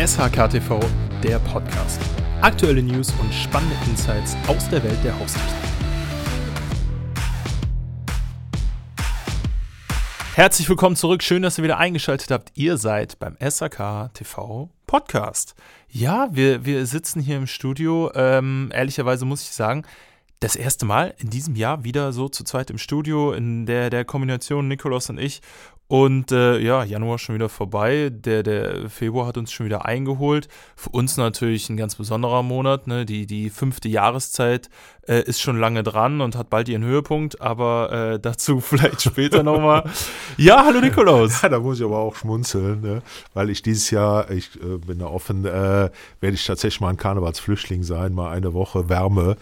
SHK-TV, der Podcast. Aktuelle News und spannende Insights aus der Welt der Haustechnik. Herzlich willkommen zurück. Schön, dass ihr wieder eingeschaltet habt. Ihr seid beim SHK-TV Podcast. Ja, wir sitzen hier im Studio. Ehrlicherweise muss ich sagen, das erste Mal in diesem Jahr wieder so zu zweit im Studio, in der Kombination Nikolaus und ich. Und Januar schon wieder vorbei, der Februar hat uns schon wieder eingeholt. Für uns natürlich ein ganz besonderer Monat, ne? Die 5. Jahreszeit ist schon lange dran und hat bald ihren Höhepunkt, aber dazu vielleicht später nochmal. Ja, hallo Nikolaus. Ja, da muss ich aber auch schmunzeln, ne? Weil ich dieses Jahr, ich bin da offen, werde ich tatsächlich mal ein Karnevalsflüchtling sein, mal eine Woche Wärme.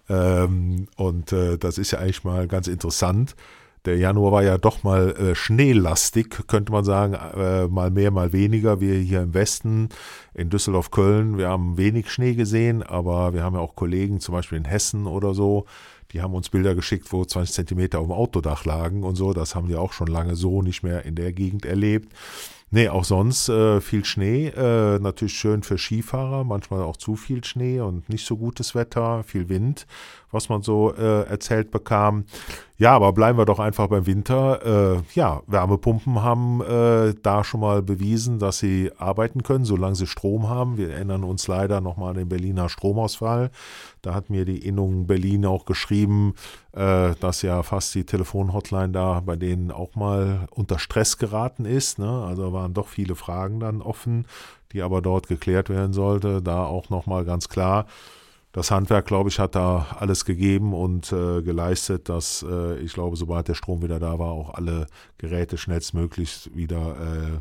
Das ist ja eigentlich mal ganz interessant. Der Januar war ja doch mal schneelastig, könnte man sagen, mal mehr, mal weniger. Wir hier im Westen, in Düsseldorf, Köln, wir haben wenig Schnee gesehen, aber wir haben ja auch Kollegen, zum Beispiel in Hessen oder so, die haben uns Bilder geschickt, wo 20 Zentimeter auf dem Autodach lagen und so. Das haben wir auch schon lange so nicht mehr in der Gegend erlebt. Nee, auch sonst viel Schnee, natürlich schön für Skifahrer, manchmal auch zu viel Schnee und nicht so gutes Wetter, viel Wind, was man so erzählt bekam. Ja, aber bleiben wir doch einfach beim Winter. Wärmepumpen haben da schon mal bewiesen, dass sie arbeiten können, solange sie Strom haben. Wir erinnern uns leider nochmal an den Berliner Stromausfall. Da hat mir die Innung Berlin auch geschrieben, dass ja fast die Telefonhotline da bei denen auch mal unter Stress geraten ist, ne? Also waren doch viele Fragen dann offen, die aber dort geklärt werden sollte. Da auch nochmal ganz klar, das Handwerk, glaube ich, hat da alles gegeben und geleistet, dass ich glaube, sobald der Strom wieder da war, auch alle Geräte schnellstmöglich wieder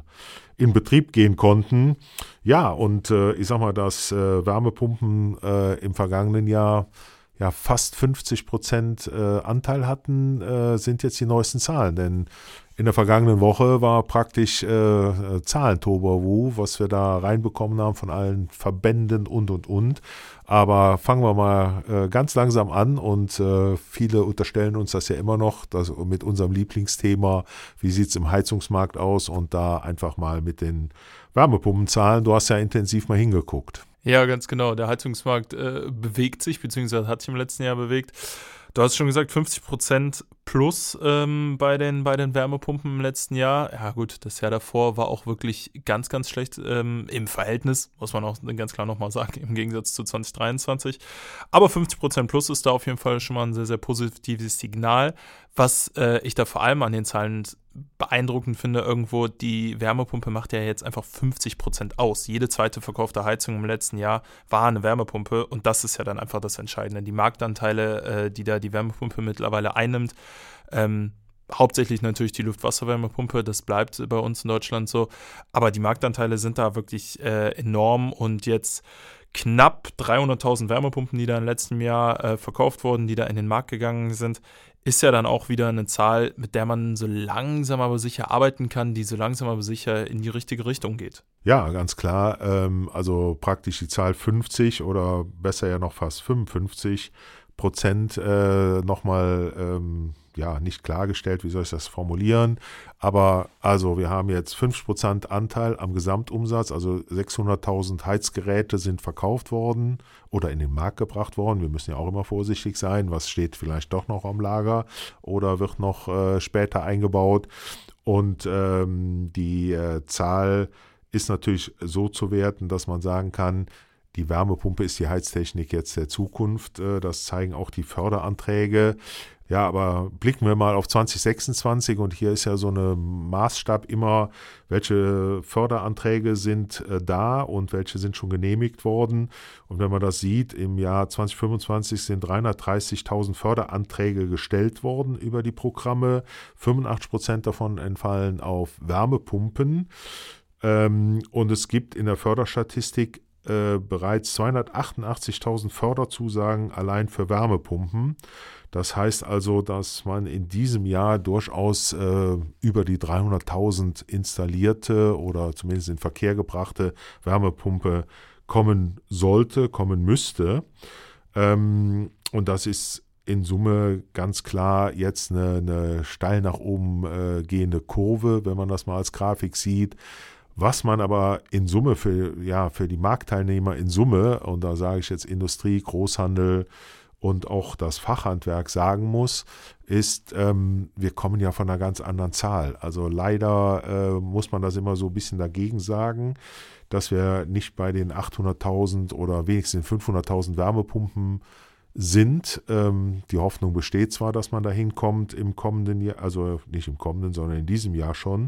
in Betrieb gehen konnten. Ja, und ich sag mal, dass Wärmepumpen im vergangenen Jahr ja fast 50% Anteil hatten, sind jetzt die neuesten Zahlen, denn in der vergangenen Woche war praktisch Zahlentohuwabohu, was wir da reinbekommen haben von allen Verbänden und. Aber fangen wir mal ganz langsam an und viele unterstellen uns das ja immer noch, dass mit unserem Lieblingsthema, wie sieht es im Heizungsmarkt aus, und da einfach mal mit den Wärmepumpenzahlen. Du hast ja intensiv mal hingeguckt. Ja, ganz genau. Der Heizungsmarkt bewegt sich, beziehungsweise hat sich im letzten Jahr bewegt. Du hast schon gesagt, 50% plus bei den Wärmepumpen im letzten Jahr. Ja gut, das Jahr davor war auch wirklich ganz, ganz schlecht im Verhältnis, muss man auch ganz klar nochmal sagen, im Gegensatz zu 2023. Aber 50% plus ist da auf jeden Fall schon mal ein sehr, sehr positives Signal. Was ich da vor allem an den Zahlen beeindruckend finde, irgendwo, die Wärmepumpe macht ja jetzt einfach 50% aus. Jede zweite verkaufte Heizung im letzten Jahr war eine Wärmepumpe und das ist ja dann einfach das Entscheidende. Die Marktanteile, die da die Wärmepumpe mittlerweile einnimmt, hauptsächlich natürlich die Luft-Wasser-Wärmepumpe, das bleibt bei uns in Deutschland so, aber die Marktanteile sind da wirklich enorm und jetzt knapp 300.000 Wärmepumpen, die da im letzten Jahr verkauft wurden, die da in den Markt gegangen sind, ist ja dann auch wieder eine Zahl, mit der man so langsam aber sicher arbeiten kann, die so langsam aber sicher in die richtige Richtung geht. Ja, ganz klar. Also praktisch die Zahl 50 oder besser ja noch fast 55% nochmal nicht klargestellt, wie soll ich das formulieren, aber also wir haben jetzt 5% Anteil am Gesamtumsatz, also 600.000 Heizgeräte sind verkauft worden oder in den Markt gebracht worden. Wir müssen ja auch immer vorsichtig sein, was steht vielleicht doch noch am Lager oder wird noch später eingebaut, und die Zahl ist natürlich so zu werten, dass man sagen kann, die Wärmepumpe ist die Heiztechnik jetzt der Zukunft. Das zeigen auch die Förderanträge. Ja, aber blicken wir mal auf 2026, und hier ist ja so ein Maßstab immer, welche Förderanträge sind da und welche sind schon genehmigt worden. Und wenn man das sieht, im Jahr 2025 sind 330.000 Förderanträge gestellt worden über die Programme. 85% davon entfallen auf Wärmepumpen. Und es gibt in der Förderstatistik bereits 288.000 Förderzusagen allein für Wärmepumpen. Das heißt also, dass man in diesem Jahr durchaus über die 300.000 installierte oder zumindest in Verkehr gebrachte Wärmepumpe kommen müsste. Und das ist in Summe ganz klar jetzt eine steil nach oben gehende Kurve, wenn man das mal als Grafik sieht. Was man aber in Summe für die Marktteilnehmer in Summe, und da sage ich jetzt Industrie, Großhandel und auch das Fachhandwerk sagen muss, ist, wir kommen ja von einer ganz anderen Zahl. Also leider muss man das immer so ein bisschen dagegen sagen, dass wir nicht bei den 800.000 oder wenigstens 500.000 Wärmepumpen sind. Die Hoffnung besteht zwar, dass man da hinkommt im kommenden Jahr, also nicht im kommenden, sondern in diesem Jahr schon.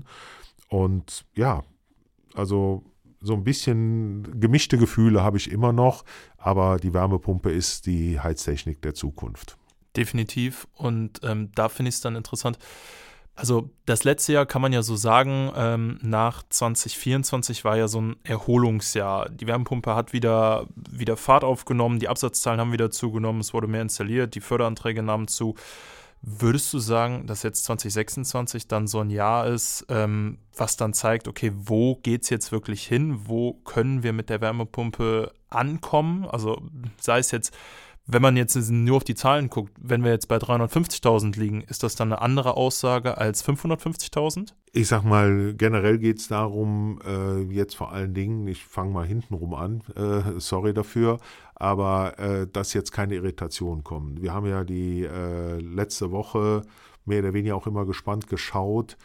Und ja, also so ein bisschen gemischte Gefühle habe ich immer noch, aber die Wärmepumpe ist die Heiztechnik der Zukunft. Definitiv. Und da finde ich es dann interessant. Also das letzte Jahr kann man ja so sagen, nach 2024 war ja so ein Erholungsjahr. Die Wärmepumpe hat wieder Fahrt aufgenommen, die Absatzzahlen haben wieder zugenommen, es wurde mehr installiert, die Förderanträge nahmen zu. Würdest du sagen, dass jetzt 2026 dann so ein Jahr ist, was dann zeigt, okay, wo geht es jetzt wirklich hin? Wo können wir mit der Wärmepumpe ankommen? Also sei es jetzt, wenn man jetzt nur auf die Zahlen guckt, wenn wir jetzt bei 350.000 liegen, ist das dann eine andere Aussage als 550.000? Ich sag mal, generell geht es darum, jetzt vor allen Dingen, ich fange mal hintenrum an, sorry dafür, aber dass jetzt keine Irritationen kommen. Wir haben ja die letzte Woche mehr oder weniger auch immer gespannt geschaut,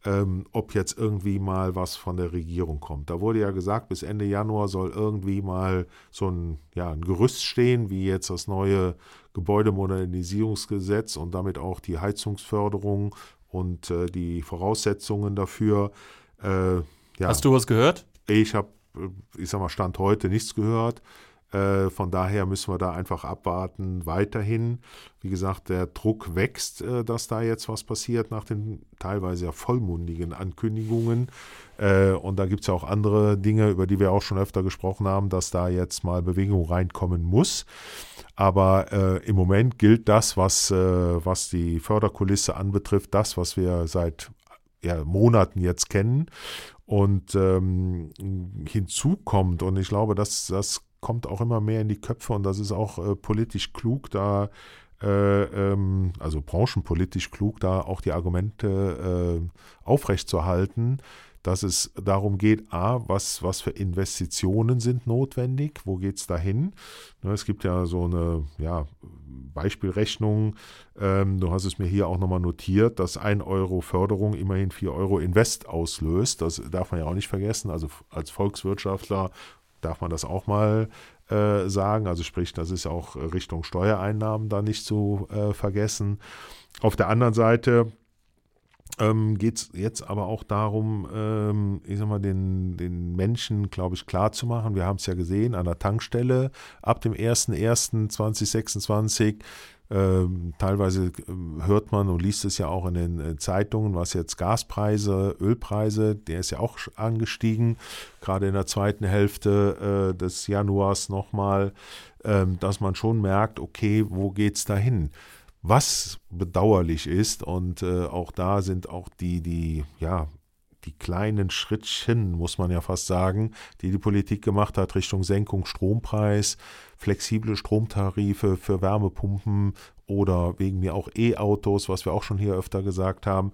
ob jetzt irgendwie mal was von der Regierung kommt. Da wurde ja gesagt, bis Ende Januar soll irgendwie mal so ein Gerüst stehen, wie jetzt das neue Gebäudemodernisierungsgesetz und damit auch die Heizungsförderung und die Voraussetzungen dafür. Hast du was gehört? Ich habe, Stand heute nichts gehört. Von daher müssen wir da einfach abwarten weiterhin. Wie gesagt, der Druck wächst, dass da jetzt was passiert nach den teilweise ja vollmundigen Ankündigungen. Und da gibt es ja auch andere Dinge, über die wir auch schon öfter gesprochen haben, dass da jetzt mal Bewegung reinkommen muss. Aber im Moment gilt das, was die Förderkulisse anbetrifft, das, was wir seit Monaten jetzt kennen. Und hinzu kommt, und ich glaube, das kommt auch immer mehr in die Köpfe und das ist auch politisch klug, da also branchenpolitisch klug, da auch die Argumente aufrechtzuerhalten, dass es darum geht, was für Investitionen sind notwendig, wo geht es dahin? Es gibt ja so eine Beispielrechnung, du hast es mir hier auch nochmal notiert, dass 1 Euro Förderung immerhin 4 Euro Invest auslöst, das darf man ja auch nicht vergessen, also als Volkswirtschaftler darf man das auch mal sagen, also sprich, das ist auch Richtung Steuereinnahmen da nicht zu vergessen. Auf der anderen Seite geht es jetzt aber auch darum, den Menschen, glaube ich, klarzumachen. Wir haben es ja gesehen an der Tankstelle ab dem 01.01.2026. Teilweise hört man und liest es ja auch in den Zeitungen, was jetzt Gaspreise, Ölpreise, der ist ja auch angestiegen, gerade in der zweiten Hälfte des Januars nochmal, dass man schon merkt, okay, wo geht es dahin? Was bedauerlich ist und auch da sind auch die kleinen Schrittchen, muss man ja fast sagen, die Politik gemacht hat Richtung Senkung Strompreis, flexible Stromtarife für Wärmepumpen oder wegen mir auch E-Autos, was wir auch schon hier öfter gesagt haben.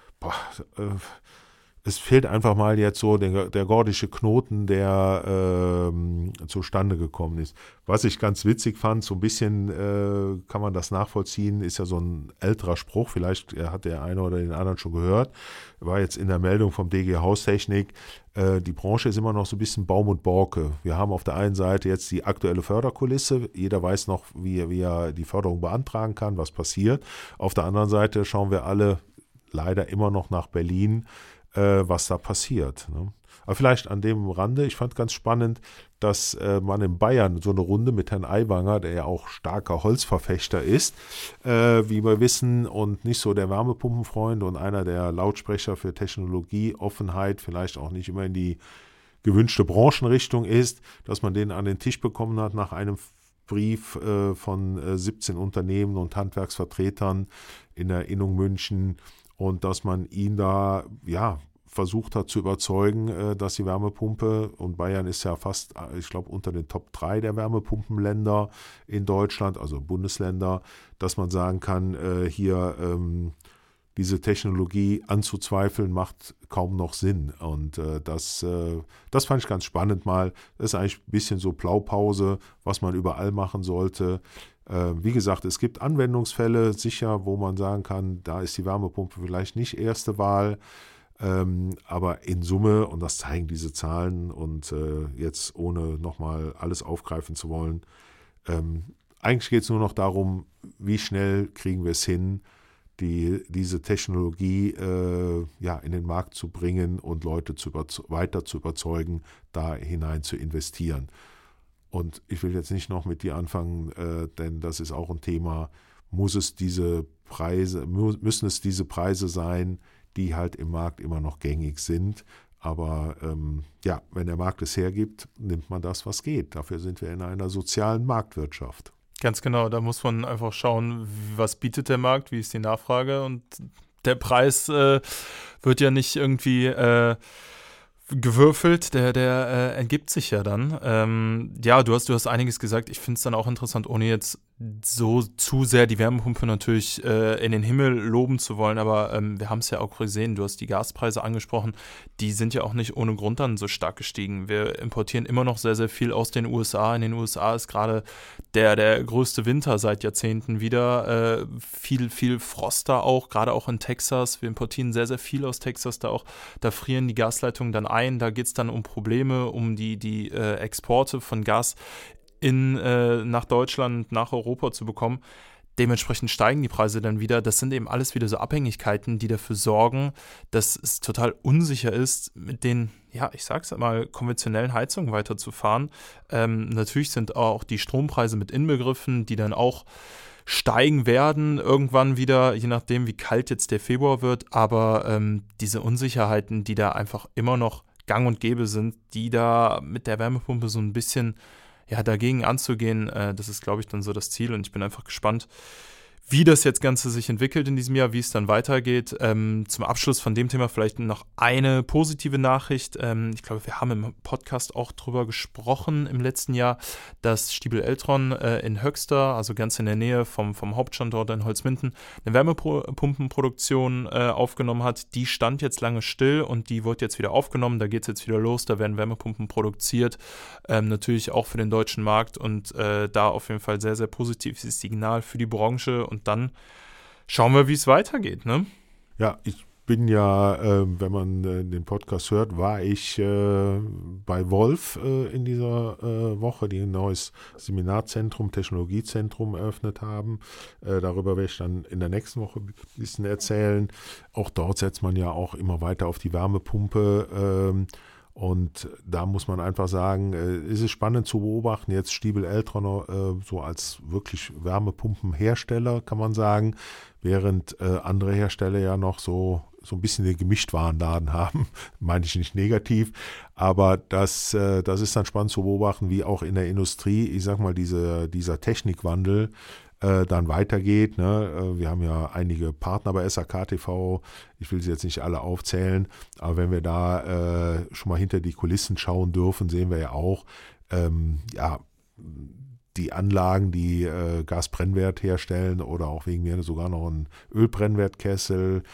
Es fehlt einfach mal jetzt so der gordische Knoten, der zustande gekommen ist. Was ich ganz witzig fand, so ein bisschen kann man das nachvollziehen, ist ja so ein älterer Spruch, vielleicht hat der eine oder den anderen schon gehört, war jetzt in der Meldung vom DG Haustechnik, die Branche ist immer noch so ein bisschen Baum und Borke. Wir haben auf der einen Seite jetzt die aktuelle Förderkulisse, jeder weiß noch, wie er die Förderung beantragen kann, was passiert. Auf der anderen Seite schauen wir alle leider immer noch nach Berlin, was da passiert. Ne? Aber vielleicht an dem Rande, ich fand ganz spannend, dass man in Bayern so eine Runde mit Herrn Aiwanger, der ja auch starker Holzverfechter ist, wie wir wissen, und nicht so der Wärmepumpenfreund und einer der Lautsprecher für Technologieoffenheit, vielleicht auch nicht immer in die gewünschte Branchenrichtung ist, dass man den an den Tisch bekommen hat nach einem Brief von 17 Unternehmen und Handwerksvertretern in der Innung München, und dass man ihn da versucht hat zu überzeugen, dass die Wärmepumpe, und Bayern ist ja fast, ich glaube, unter den Top 3 der Wärmepumpenländer in Deutschland, also Bundesländer, dass man sagen kann, diese Technologie anzuzweifeln, macht kaum noch Sinn. Und das fand ich ganz spannend mal. Das ist eigentlich ein bisschen so Blaupause, was man überall machen sollte. Wie gesagt, es gibt Anwendungsfälle, sicher, wo man sagen kann, da ist die Wärmepumpe vielleicht nicht erste Wahl. Aber in Summe, und das zeigen diese Zahlen, und jetzt ohne nochmal alles aufgreifen zu wollen, eigentlich geht es nur noch darum, wie schnell kriegen wir es hin, diese Technologie in den Markt zu bringen und Leute weiter zu überzeugen, da hinein zu investieren. Und ich will jetzt nicht noch mit dir anfangen, denn das ist auch ein Thema, müssen es diese Preise sein, die halt im Markt immer noch gängig sind. Aber wenn der Markt es hergibt, nimmt man das, was geht. Dafür sind wir in einer sozialen Marktwirtschaft. Ganz genau, da muss man einfach schauen, was bietet der Markt, wie ist die Nachfrage, und der Preis wird ja nicht irgendwie gewürfelt, der entgibt sich ja dann. Du hast einiges gesagt. Ich finde es dann auch interessant, ohne jetzt so zu sehr die Wärmepumpe natürlich in den Himmel loben zu wollen, aber wir haben es ja auch gesehen, du hast die Gaspreise angesprochen, die sind ja auch nicht ohne Grund dann so stark gestiegen. Wir importieren immer noch sehr, sehr viel aus den USA. In den USA ist gerade der größte Winter seit Jahrzehnten wieder. Viel Frost da auch, gerade auch in Texas. Wir importieren sehr, sehr viel aus Texas. Da frieren die Gasleitungen dann ein. Da geht es dann um Probleme, um die Exporte von Gas nach Deutschland, nach Europa zu bekommen. Dementsprechend steigen die Preise dann wieder. Das sind eben alles wieder so Abhängigkeiten, die dafür sorgen, dass es total unsicher ist, mit den, ich sag's mal, konventionellen Heizungen weiterzufahren. Natürlich sind auch die Strompreise mit inbegriffen, die dann auch steigen werden irgendwann wieder, je nachdem, wie kalt jetzt der Februar wird. Aber diese Unsicherheiten, die da einfach immer noch gang und gäbe sind, die da mit der Wärmepumpe so ein bisschen dagegen anzugehen, das ist, glaube ich, dann so das Ziel, und ich bin einfach gespannt, wie das jetzt Ganze sich entwickelt in diesem Jahr, wie es dann weitergeht. Zum Abschluss von dem Thema vielleicht noch eine positive Nachricht. Ich glaube, wir haben im Podcast auch drüber gesprochen im letzten Jahr, dass Stiebel Eltron in Höxter, also ganz in der Nähe vom Hauptstandort in Holzminden, eine Wärmepumpenproduktion aufgenommen hat. Die stand jetzt lange still und die wird jetzt wieder aufgenommen. Da geht es jetzt wieder los, da werden Wärmepumpen produziert. Natürlich auch für den deutschen Markt, und da auf jeden Fall sehr, sehr positives Signal für die Branche. Und dann schauen wir, wie es weitergeht, ne? Ja, ich bin ja, wenn man den Podcast hört, war ich bei Wolf in dieser Woche, die ein neues Seminarzentrum, Technologiezentrum eröffnet haben. Darüber werde ich dann in der nächsten Woche ein bisschen erzählen. Auch dort setzt man ja auch immer weiter auf die Wärmepumpe. Und da muss man einfach sagen, ist es spannend zu beobachten, jetzt Stiebel Eltron so als wirklich Wärmepumpenhersteller, kann man sagen, während andere Hersteller ja noch so ein bisschen den Gemischtwarenladen haben, meine ich nicht negativ, aber das ist dann spannend zu beobachten, wie auch in der Industrie, ich sag mal, dieser Technikwandel dann weitergeht. Ne? Wir haben ja einige Partner bei SAK TV, ich will sie jetzt nicht alle aufzählen, aber wenn wir da schon mal hinter die Kulissen schauen dürfen, sehen wir ja auch, die Anlagen, die Gasbrennwert herstellen oder auch wegen mir sogar noch einen Ölbrennwertkessel.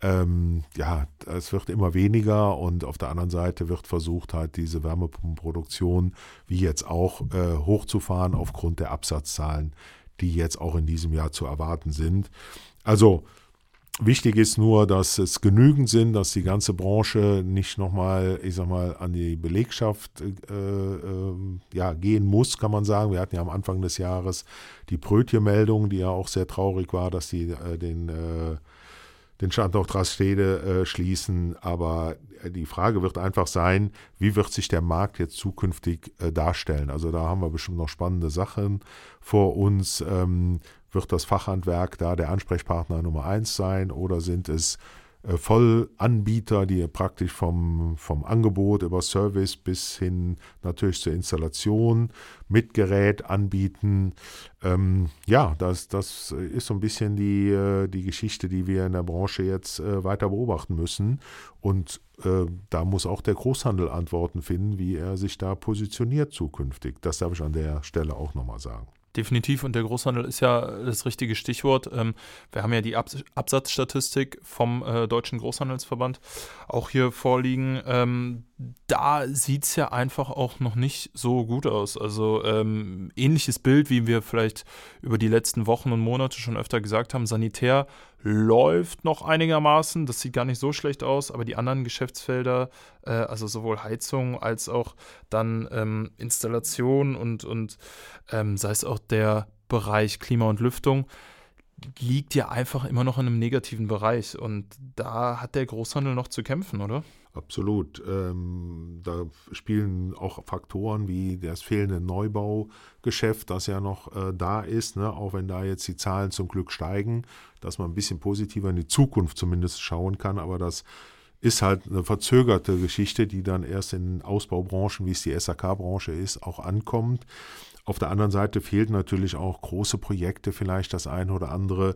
Es wird immer weniger, und auf der anderen Seite wird versucht, halt diese Wärmepumpenproduktion wie jetzt auch hochzufahren aufgrund der Absatzzahlen, die jetzt auch in diesem Jahr zu erwarten sind. Also wichtig ist nur, dass es genügend sind, dass die ganze Branche nicht nochmal, ich sag mal, an die Belegschaft gehen muss, kann man sagen. Wir hatten ja am Anfang des Jahres die Brötchenmeldung, die ja auch sehr traurig war, dass die den Standort Rastede schließen. Aber die Frage wird einfach sein, wie wird sich der Markt jetzt zukünftig darstellen? Also da haben wir bestimmt noch spannende Sachen vor uns. Wird das Fachhandwerk da der Ansprechpartner Nummer 1 sein, oder sind es Vollanbieter, die praktisch vom Angebot über Service bis hin natürlich zur Installation mit Gerät anbieten? Das ist so ein bisschen die Geschichte, die wir in der Branche jetzt weiter beobachten müssen. Und da muss auch der Großhandel Antworten finden, wie er sich da positioniert zukünftig. Das darf ich an der Stelle auch nochmal sagen. Definitiv, und der Großhandel ist ja das richtige Stichwort. Wir haben ja die Absatzstatistik vom Deutschen Großhandelsverband auch hier vorliegen. Da sieht es ja einfach auch noch nicht so gut aus. Also ähnliches Bild, wie wir vielleicht über die letzten Wochen und Monate schon öfter gesagt haben. Sanitär läuft noch einigermaßen, das sieht gar nicht so schlecht aus, aber die anderen Geschäftsfelder, also sowohl Heizung als auch dann Installation und sei es auch der Bereich Klima und Lüftung, liegt ja einfach immer noch in einem negativen Bereich. Und da hat der Großhandel noch zu kämpfen, oder? Absolut. Da spielen auch Faktoren wie das fehlende Neubaugeschäft, das ja noch da ist, ne? Auch wenn da jetzt die Zahlen zum Glück steigen, dass man ein bisschen positiver in die Zukunft zumindest schauen kann. Aber das ist halt eine verzögerte Geschichte, die dann erst in Ausbaubranchen, wie es die SAK-Branche ist, auch ankommt. Auf der anderen Seite fehlen natürlich auch große Projekte, vielleicht das eine oder andere.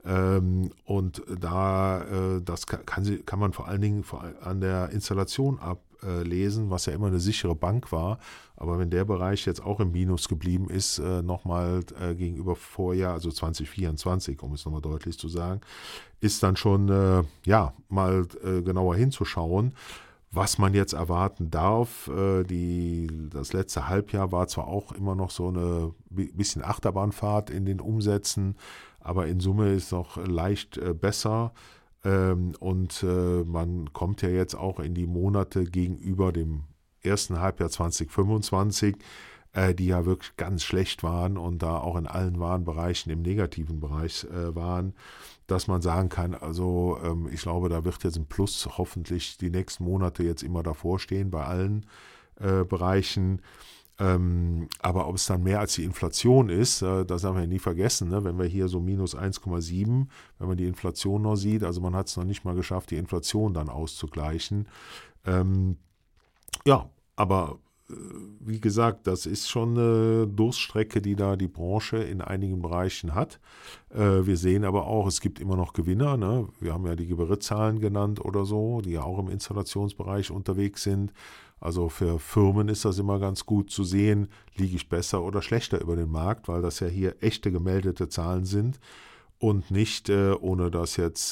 Und das kann man vor allen Dingen an der Installation ablesen, was ja immer eine sichere Bank war. Aber wenn der Bereich jetzt auch im Minus geblieben ist, nochmal gegenüber Vorjahr, also 2024, um es nochmal deutlich zu sagen, ist dann schon mal genauer hinzuschauen. Was man jetzt erwarten darf, das letzte Halbjahr war zwar auch immer noch so eine bisschen Achterbahnfahrt in den Umsätzen, aber in Summe ist es noch leicht besser. Und man kommt ja jetzt auch in die Monate gegenüber dem ersten Halbjahr 2025, die ja wirklich ganz schlecht waren und da auch in allen Warenbereichen im negativen Bereich waren, dass man sagen kann, also ich glaube, da wird jetzt ein Plus hoffentlich die nächsten Monate jetzt immer davor stehen bei allen Bereichen. Aber ob es dann mehr als die Inflation ist, das haben wir ja nie vergessen, ne? Wenn wir hier so minus 1,7, wenn man die Inflation noch sieht, also man hat es noch nicht mal geschafft, die Inflation dann auszugleichen. Aber wie gesagt, das ist schon eine Durststrecke, die da die Branche in einigen Bereichen hat. Wir sehen aber auch, es gibt immer noch Gewinner. Ne? Wir haben ja die Geberitzahlen genannt oder so, die ja auch im Installationsbereich unterwegs sind. Also für Firmen ist das immer ganz gut zu sehen, liege ich besser oder schlechter über den Markt, weil das ja hier echte gemeldete Zahlen sind. Und nicht, ohne das jetzt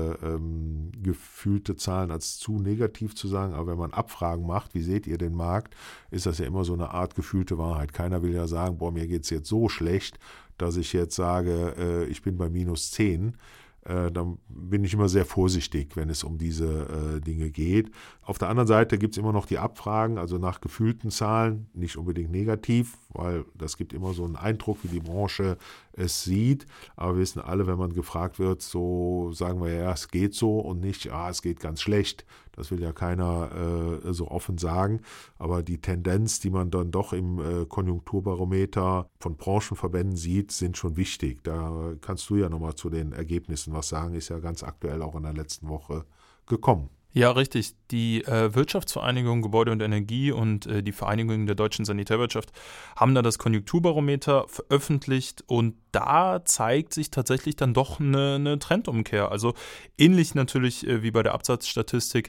gefühlte Zahlen als zu negativ zu sagen, aber wenn man Abfragen macht, wie seht ihr den Markt, ist das ja immer so eine Art gefühlte Wahrheit. Keiner will ja sagen, boah, mir geht es jetzt so schlecht, dass ich jetzt sage, ich bin bei minus 10. Dann bin ich immer sehr vorsichtig, wenn es um diese Dinge geht. Auf der anderen Seite gibt es immer noch die Abfragen, also nach gefühlten Zahlen, nicht unbedingt negativ, weil das gibt immer so einen Eindruck, wie die Branche es sieht. Aber wir wissen alle, wenn man gefragt wird, so sagen wir ja, es geht so und nicht, es geht ganz schlecht. Das will ja keiner so offen sagen. Aber die Tendenz, die man dann doch im Konjunkturbarometer von Branchenverbänden sieht, sind schon wichtig. Da kannst du ja nochmal zu den Ergebnissen was sagen, ist ja ganz aktuell auch in der letzten Woche gekommen. Ja, richtig. Die Wirtschaftsvereinigung Gebäude und Energie und die Vereinigung der deutschen Sanitärwirtschaft haben da das Konjunkturbarometer veröffentlicht und da zeigt sich tatsächlich dann doch eine Trendumkehr. Also ähnlich natürlich wie bei der Absatzstatistik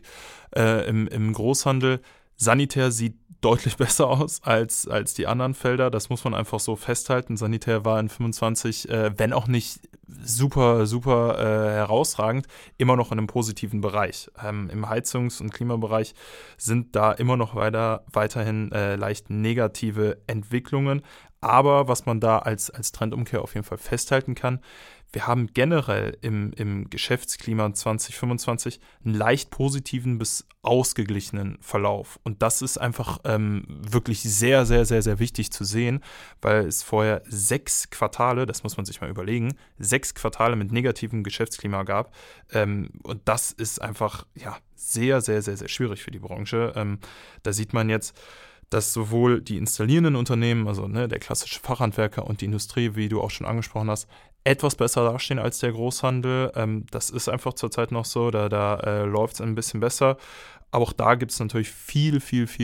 im Großhandel. Sanitär sieht deutlich besser aus als die anderen Felder. Das muss man einfach so festhalten. Sanitär war in 25, wenn auch nicht super herausragend, immer noch in einem positiven Bereich. Im Heizungs- und Klimabereich sind da immer noch weiterhin leicht negative Entwicklungen. Aber was man da als Trendumkehr auf jeden Fall festhalten kann, wir haben generell im Geschäftsklima 2025 einen leicht positiven bis ausgeglichenen Verlauf. Und das ist einfach wirklich sehr, sehr, sehr, sehr wichtig zu sehen, weil es vorher 6 Quartale, das muss man sich mal überlegen, 6 Quartale mit negativem Geschäftsklima gab. Und das ist einfach sehr, sehr, sehr, sehr schwierig für die Branche. Da sieht man jetzt, dass sowohl die installierenden Unternehmen, also der klassische Fachhandwerker und die Industrie, wie du auch schon angesprochen hast, etwas besser dastehen als der Großhandel. Das ist einfach zurzeit noch so, da läuft es ein bisschen besser. Aber auch da gibt es natürlich viel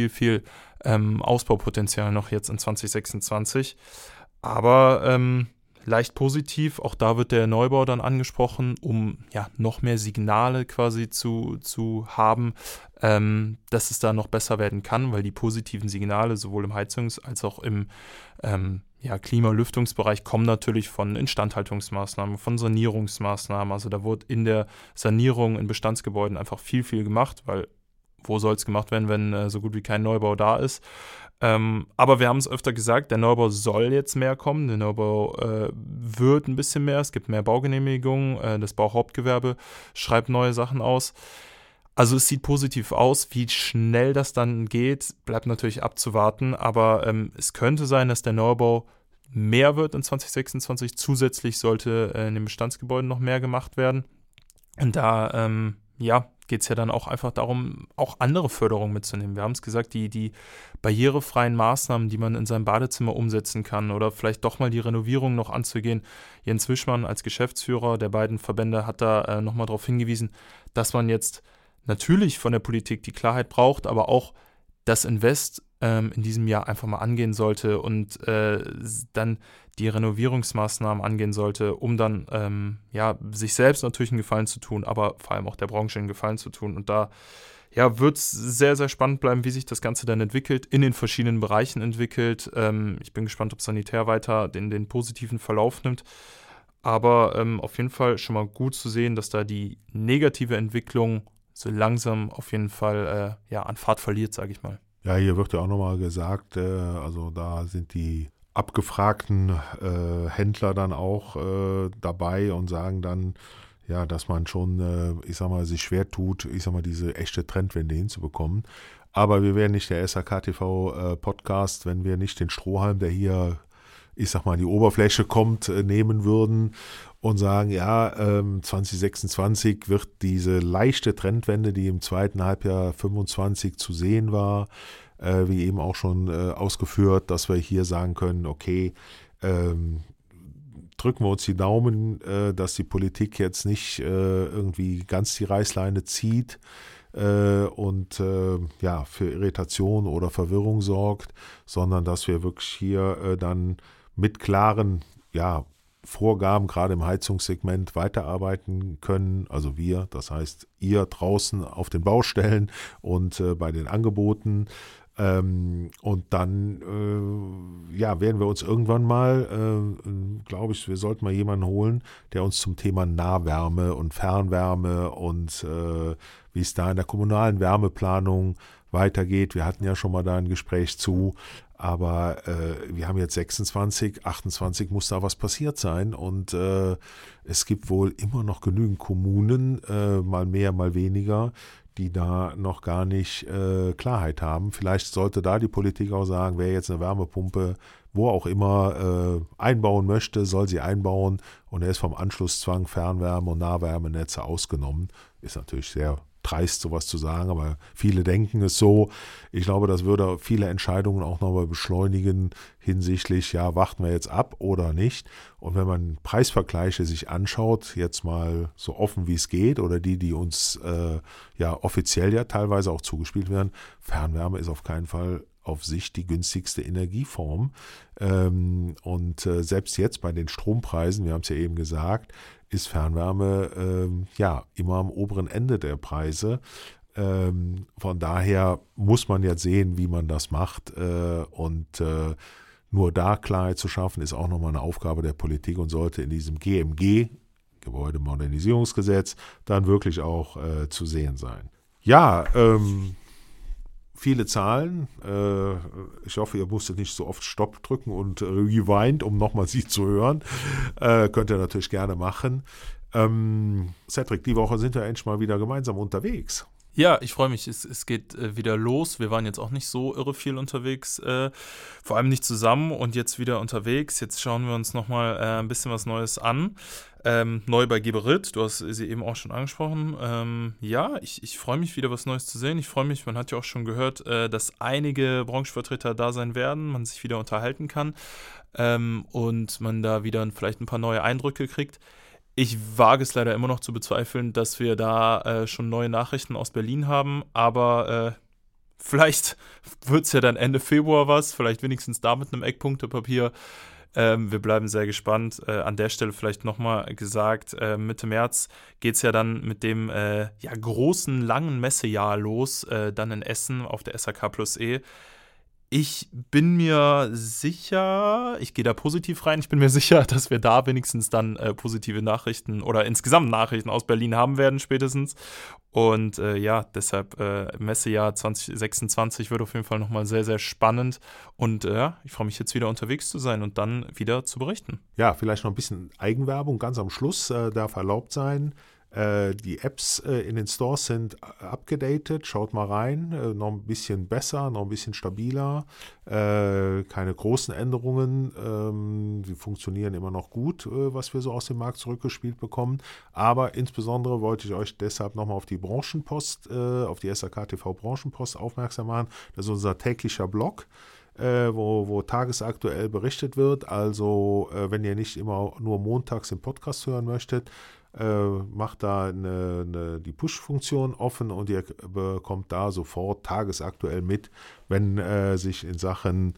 Ausbaupotenzial noch jetzt in 2026. Aber leicht positiv, auch da wird der Neubau dann angesprochen, um noch mehr Signale quasi zu haben, dass es da noch besser werden kann, weil die positiven Signale sowohl im Heizungs- als auch im Klimalüftungsbereich kommen natürlich von Instandhaltungsmaßnahmen, von Sanierungsmaßnahmen. Also da wurde in der Sanierung in Bestandsgebäuden einfach viel, viel gemacht, weil wo soll es gemacht werden, wenn so gut wie kein Neubau da ist? Aber wir haben es öfter gesagt, der Neubau soll jetzt mehr kommen. Der Neubau wird ein bisschen mehr. Es gibt mehr Baugenehmigungen. Das Bauhauptgewerbe schreibt neue Sachen aus. Also es sieht positiv aus. Wie schnell das dann geht, bleibt natürlich abzuwarten. Aber es könnte sein, dass der Neubau mehr wird in 2026. Zusätzlich sollte in den Bestandsgebäuden noch mehr gemacht werden. Und da, geht es ja dann auch einfach darum, auch andere Förderungen mitzunehmen. Wir haben es gesagt, die barrierefreien Maßnahmen, die man in seinem Badezimmer umsetzen kann oder vielleicht doch mal die Renovierung noch anzugehen. Jens Wischmann als Geschäftsführer der beiden Verbände hat da nochmal darauf hingewiesen, dass man jetzt natürlich von der Politik die Klarheit braucht, aber auch das Invest in diesem Jahr einfach mal angehen sollte und dann die Renovierungsmaßnahmen angehen sollte, um dann sich selbst natürlich einen Gefallen zu tun, aber vor allem auch der Branche einen Gefallen zu tun. Und da wird es sehr, sehr spannend bleiben, wie sich das Ganze dann entwickelt, in den verschiedenen Bereichen entwickelt. Ich bin gespannt, ob Sanitär weiter den positiven Verlauf nimmt. Aber auf jeden Fall schon mal gut zu sehen, dass da die negative Entwicklung so langsam auf jeden Fall an Fahrt verliert, sage ich mal. Ja, hier wird ja auch nochmal gesagt, also da sind die abgefragten Händler dann auch dabei und sagen dann, ja, dass man schon, sich schwer tut, diese echte Trendwende hinzubekommen. Aber wir wären nicht der SAK-TV-Podcast, wenn wir nicht den Strohhalm, der hier, an die Oberfläche kommt, nehmen würden und sagen, 2026 wird diese leichte Trendwende, die im zweiten Halbjahr 25 zu sehen war, wie eben auch schon ausgeführt, dass wir hier sagen können, okay, drücken wir uns die Daumen, dass die Politik jetzt nicht irgendwie ganz die Reißleine zieht und für Irritation oder Verwirrung sorgt, sondern dass wir wirklich hier dann mit klaren Vorgaben, gerade im Heizungssegment, weiterarbeiten können. Also wir, das heißt ihr draußen auf den Baustellen und bei den Angeboten. Und dann werden wir uns irgendwann mal, glaube ich, wir sollten mal jemanden holen, der uns zum Thema Nahwärme und Fernwärme und wie es da in der kommunalen Wärmeplanung weitergeht. Wir hatten ja schon mal da ein Gespräch zu, aber wir haben jetzt 26, 28 muss da was passiert sein und es gibt wohl immer noch genügend Kommunen, mal mehr, mal weniger, die da noch gar nicht Klarheit haben. Vielleicht sollte da die Politik auch sagen, wer jetzt eine Wärmepumpe, wo auch immer, einbauen möchte, soll sie einbauen und er ist vom Anschlusszwang Fernwärme- und Nahwärmenetze ausgenommen. Ist natürlich sehr dreist, sowas zu sagen, aber viele denken es so. Ich glaube, das würde viele Entscheidungen auch nochmal beschleunigen hinsichtlich, warten wir jetzt ab oder nicht. Und wenn man Preisvergleiche sich anschaut, jetzt mal so offen wie es geht oder die uns offiziell ja teilweise auch zugespielt werden, Fernwärme ist auf keinen Fall auf sich die günstigste Energieform. Und selbst jetzt bei den Strompreisen, wir haben es ja eben gesagt, ist Fernwärme immer am oberen Ende der Preise. Von daher muss man jetzt sehen, wie man das macht. Und nur da Klarheit zu schaffen, ist auch nochmal eine Aufgabe der Politik und sollte in diesem GMG, Gebäudemodernisierungsgesetz, dann wirklich auch zu sehen sein. Ja, viele Zahlen. Ich hoffe, ihr musstet nicht so oft Stopp drücken und Rewind, um nochmal sie zu hören. Könnt ihr natürlich gerne machen. Cedric, die Woche sind wir endlich mal wieder gemeinsam unterwegs. Ja, ich freue mich. Es geht wieder los. Wir waren jetzt auch nicht so irre viel unterwegs, vor allem nicht zusammen und jetzt wieder unterwegs. Jetzt schauen wir uns nochmal ein bisschen was Neues an. Neu bei Geberit, du hast sie eben auch schon angesprochen. Ich freue mich wieder was Neues zu sehen. Ich freue mich, man hat ja auch schon gehört, dass einige Branchenvertreter da sein werden, man sich wieder unterhalten kann und man da wieder vielleicht ein paar neue Eindrücke kriegt. Ich wage es leider immer noch zu bezweifeln, dass wir da schon neue Nachrichten aus Berlin haben, aber vielleicht wird es ja dann Ende Februar was, vielleicht wenigstens da mit einem Eckpunktepapier. Wir bleiben sehr gespannt. An der Stelle vielleicht nochmal gesagt, Mitte März geht es ja dann mit dem großen, langen Messejahr los, dann in Essen auf der SAK+E. Ich bin mir sicher, ich gehe da positiv rein, ich bin mir sicher, dass wir da wenigstens dann positive Nachrichten oder insgesamt Nachrichten aus Berlin haben werden spätestens. Und deshalb Messejahr 2026 wird auf jeden Fall nochmal sehr, sehr spannend. Und ich freue mich jetzt wieder unterwegs zu sein und dann wieder zu berichten. Ja, vielleicht noch ein bisschen Eigenwerbung ganz am Schluss darf erlaubt sein. Die Apps in den Stores sind abgedatet, schaut mal rein, noch ein bisschen besser, noch ein bisschen stabiler, keine großen Änderungen, die funktionieren immer noch gut, was wir so aus dem Markt zurückgespielt bekommen, aber insbesondere wollte ich euch deshalb nochmal auf die Branchenpost, auf die SAK TV Branchenpost aufmerksam machen. Das ist unser täglicher Blog, wo tagesaktuell berichtet wird, also wenn ihr nicht immer nur montags im Podcast hören möchtet, macht da die Push-Funktion offen und ihr bekommt da sofort tagesaktuell mit, wenn sich in Sachen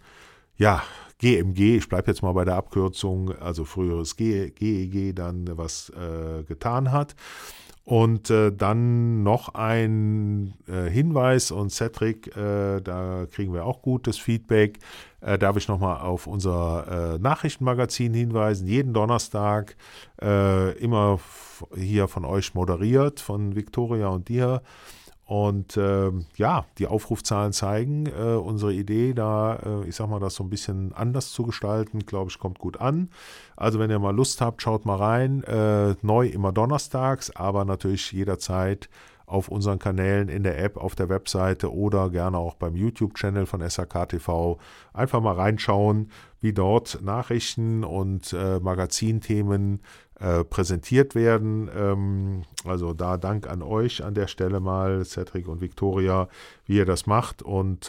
GMG, ich bleibe jetzt mal bei der Abkürzung, also früheres GEG, dann was getan hat. Und dann noch ein Hinweis, und Cedric, da kriegen wir auch gutes Feedback, darf ich nochmal auf unser Nachrichtenmagazin hinweisen, jeden Donnerstag, immer hier von euch moderiert, von Victoria und dir. Und die Aufrufzahlen zeigen, unsere Idee da, das so ein bisschen anders zu gestalten, glaube ich, kommt gut an. Also wenn ihr mal Lust habt, schaut mal rein. Neu immer donnerstags, aber natürlich jederzeit auf unseren Kanälen, in der App, auf der Webseite oder gerne auch beim YouTube-Channel von SAK TV. Einfach mal reinschauen, wie dort Nachrichten und Magazinthemen präsentiert werden. Also da Dank an euch an der Stelle mal, Cedric und Victoria, wie ihr das macht. Und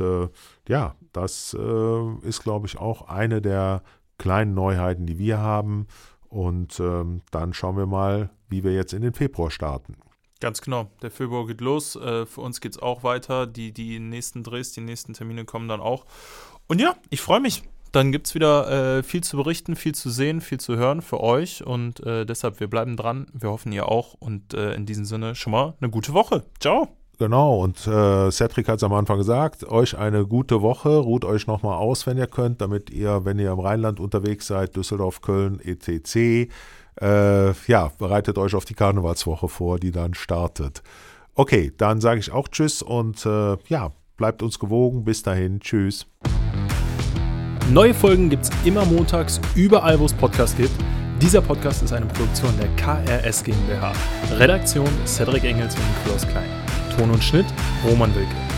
das ist, glaube ich, auch eine der kleinen Neuheiten, die wir haben. Und dann schauen wir mal, wie wir jetzt in den Februar starten. Ganz genau, der Februar geht los. Für uns geht es auch weiter. Die nächsten Drehs, die nächsten Termine kommen dann auch. Und ja, ich freue mich. Dann gibt es wieder viel zu berichten, viel zu sehen, viel zu hören für euch. Und deshalb, wir bleiben dran. Wir hoffen, ihr auch. Und in diesem Sinne schon mal eine gute Woche. Ciao. Genau, und Cedric hat es am Anfang gesagt, euch eine gute Woche. Ruht euch nochmal aus, wenn ihr könnt, damit ihr, wenn ihr im Rheinland unterwegs seid, Düsseldorf, Köln, etc., bereitet euch auf die Karnevalswoche vor, die dann startet. Okay, dann sage ich auch Tschüss und bleibt uns gewogen. Bis dahin, Tschüss. Neue Folgen gibt es immer montags, überall, wo es Podcasts gibt. Dieser Podcast ist eine Produktion der KRS GmbH. Redaktion Cedric Engels und Nikolaus Klein. Ton und Schnitt Roman Wilke.